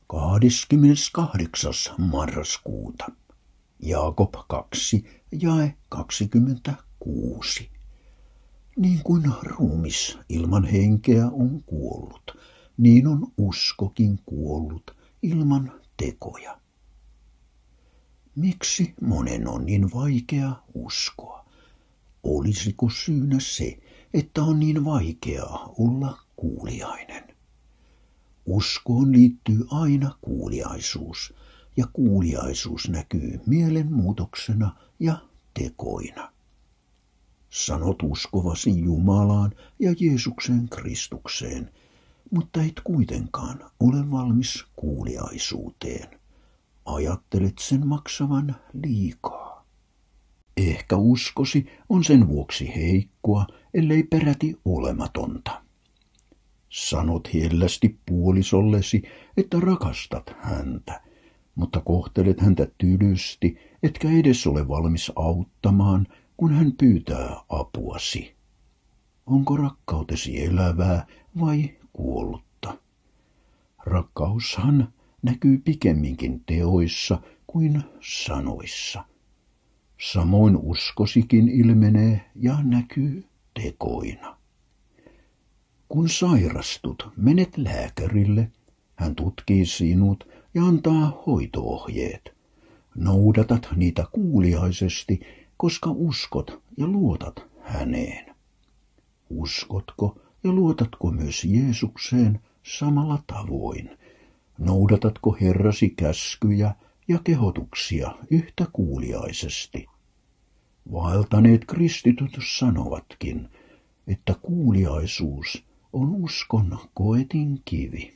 28. marraskuuta. Jaakob 2, jae 26. Niin kuin ruumis ilman henkeä on kuollut, niin on uskokin kuollut ilman tekoja. Miksi monen on niin vaikea uskoa? Olisiko syynä se, että on niin vaikeaa olla kuuliainen? Uskoon liittyy aina kuuliaisuus, ja kuuliaisuus näkyy mielenmuutoksena ja tekoina. Sanot uskovasi Jumalaan ja Jeesuksen Kristukseen, mutta et kuitenkaan ole valmis kuuliaisuuteen. Ajattelet sen maksavan liikaa. Ehkä uskosi on sen vuoksi heikkoa, ellei peräti olematonta. Sanot hellästi puolisollesi, että rakastat häntä, mutta kohtelet häntä tylysti, etkä edes ole valmis auttamaan, kun hän pyytää apuasi. Onko rakkautesi elävää vai kuollutta? Rakkaushan näkyy pikemminkin teoissa kuin sanoissa. Samoin uskosikin ilmenee ja näkyy tekoina. Kun sairastut, menet lääkärille. Hän tutkii sinut ja antaa hoitoohjeet. Noudatat niitä kuuliaisesti, koska uskot ja luotat häneen. Uskotko ja luotatko myös Jeesukseen samalla tavoin? Noudatatko Herrasi käskyjä ja kehotuksia yhtä kuuliaisesti? Vaeltaneet kristityt sanovatkin, että kuuliaisuus on uskon koetin kivi.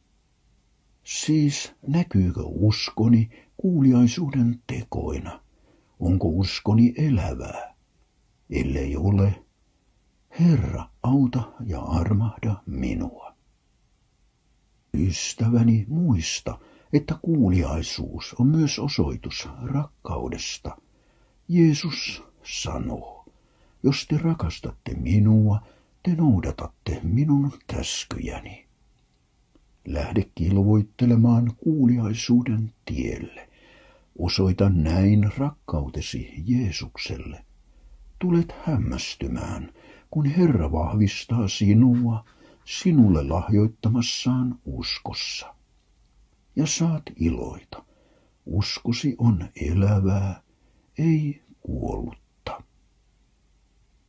Siis näkyykö uskoni kuuliaisuuden tekoina? Onko uskoni elävää? Ellei ole, Herra, auta ja armahda minua. Ystäväni, muista, että kuuliaisuus on myös osoitus rakkaudesta. Jeesus sanoo, jos te rakastatte minua, te noudatatte minun käskyjäni. Lähde kilvoittelemaan kuuliaisuuden tielle. Osoita näin rakkautesi Jeesukselle. Tulet hämmästymään, kun Herra vahvistaa sinua sinulle lahjoittamassaan uskossa. Ja saat iloita. Uskosi on elävää, ei kuollut.